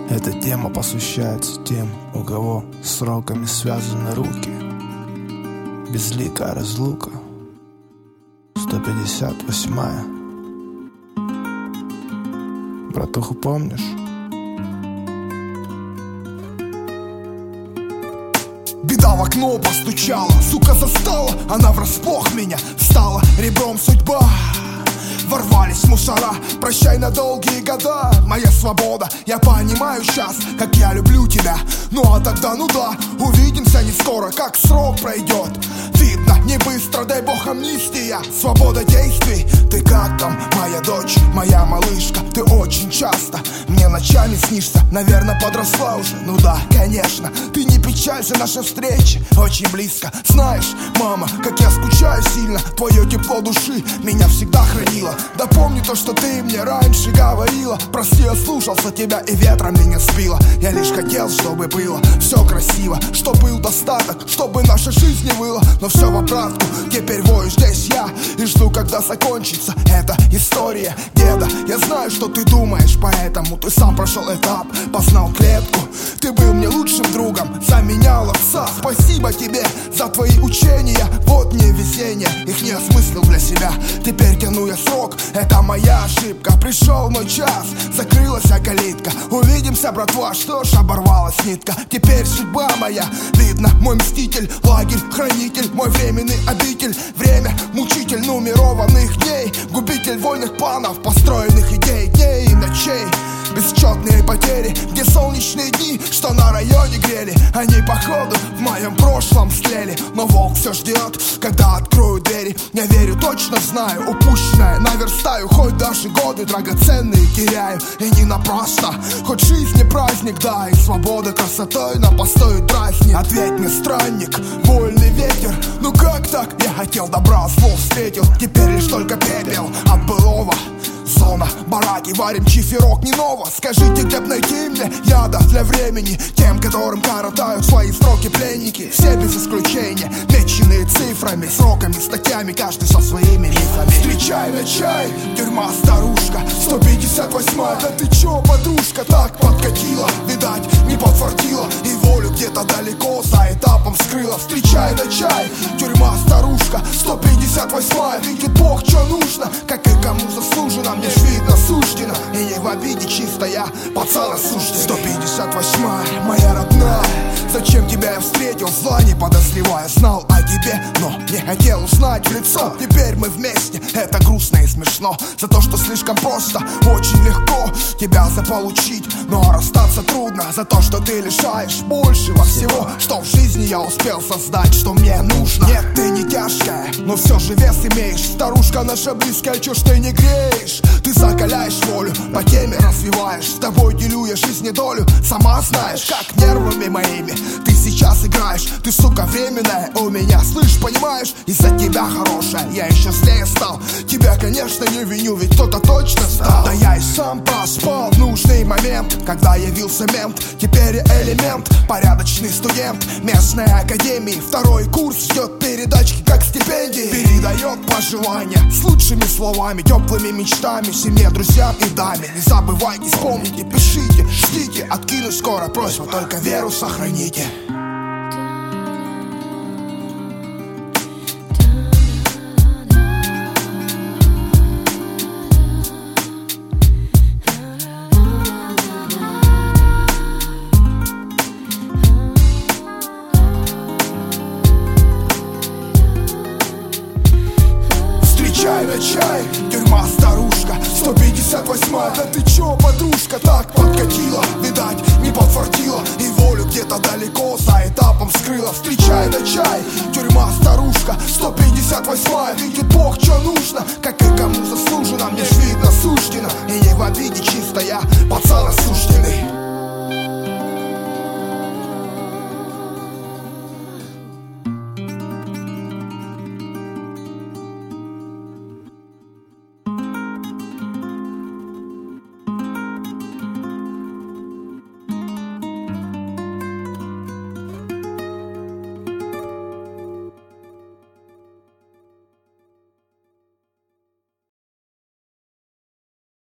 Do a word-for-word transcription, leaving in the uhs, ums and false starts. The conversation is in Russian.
Эта тема посвящается тем, у кого с сроками связаны руки. Безликая разлука. Сто пятьдесят восьмая. Братуху помнишь? Беда в окно постучала, сука застала, она врасплох меня стала ребром судьба. Ворвались мусора, прощай на долгие года. Моя свобода, я понимаю сейчас, как я люблю тебя. Ну а тогда, ну да, увидимся не скоро, как срок пройдет. Видно, не быстро, дай бог амнистия. Свобода действий, ты как там, моя дочь, моя малышка? Ты очень часто мне ночами снишься, наверное, подросла уже. Ну да, конечно, ты не печалься, наша встреча очень близко. Знаешь, мама, как я скучаю сильно, твое тепло души меня всегда хранило. Да помни то, что ты мне раньше говорила. Прости, я слушался тебя и ветром меня сбило. Я лишь хотел, чтобы было все красиво, чтоб был достаток, чтобы наша жизнь не выла. Но все в обратку, теперь вою здесь я и жду, когда закончится эта история деда. Я знаю, что ты думаешь, поэтому ты сам прошел этап, познал клетку. Ты был мне лучшим другом, заменял отца. Спасибо тебе за твои учения, вот мне везение, их не осмыслил для себя. Теперь тяну я срок, это моя ошибка. Пришел мой час, закрылась калитка. Увидимся, братва, что ж, оборвалась нитка. Теперь судьба моя, видно, мой мститель, лагерь, хранитель, мой временный обитель. Время, мучитель нумерованных дней, губитель вольных планов, построенных идей, дней и ночей. Бесчетные потери, где солнечные дни, что на районе грели, они походу в моем прошлом стлели. Но волк все ждет, когда открою двери. Я верю, точно знаю, упущенное наверстаю. Хоть даже годы драгоценные теряю, и не напрасно. Хоть жизнь не праздник, да, и свобода красотой на постой дразнит. Ответь мне, странник, вольный ветер, ну как так? Я хотел добра, зло встретил, теперь лишь только пепел от былого. Зона, бараки, варим чиферок не ново. Скажите, где б найти мне яда для времени, тем, которым коротают свои сроки пленники. Все без исключения, меченные цифрами, сроками, статьями, каждый со своими мифами. Встречай на чай, тюрьма старушка, сто пятьдесят восьмая. Да ты чё, подружка, так подкатила? Видать, не подфартила, и волю где-то далеко за этапом скрыла. Встречай на чай, тюрьма старушка, сто пятьдесят восьмая. Видит Бог, чё нужно, как и кому заслужено. Мне ж видно суждено, и не в обиде чистая, пацан осужден. Сто пятьдесят восьмая, моя родная, зачем тебя я встретил, зла не подозревая. Знал о тебе, но не хотел узнать в лицо. Теперь мы вместе, это грустно и смешно. За то, что слишком просто, очень легко тебя заполучить, но расстаться трудно. За то, что ты лишаешь большего всего, что в жизни я успел создать, что мне нужно. Нет, ты не тяжкая, но все же вес имеешь. Старушка наша близкая, чё ж ты не греешь? Ты закаляешь волю, по теме развиваешь. С тобой делю я жизни долю, сама знаешь, как нервами моими ты сейчас играешь. Ты, сука, временная у меня, слышь, понимаешь? Из-за тебя хорошая, я еще злее стал. Тебя, конечно, не виню, ведь кто-то точно стал. Да я и сам проспал в нужный момент, когда явился мент. Теперь я элемент, порядочный студент местной академии. Второй курс ждет передачки, как стипендии. Передает пожелания с лучшими словами, теплыми мечтами, семье, друзьям и даме. Не забывайте, вспомните, пишите, ждите. Откину скоро, просьба, только веру сохраните. Чай на чай, тюрьма старушка, сто пятьдесят восьмая. Да ты чё, подружка, так подкатила? Видать, не подфартила, и волю где-то далеко за этапом скрыла. Встречай на чай, тюрьма старушка, сто пятьдесят восьмая. Видит Бог, чё нужно, как и кому заслужено. Мне ж видно суждено, и не в обиде чистая,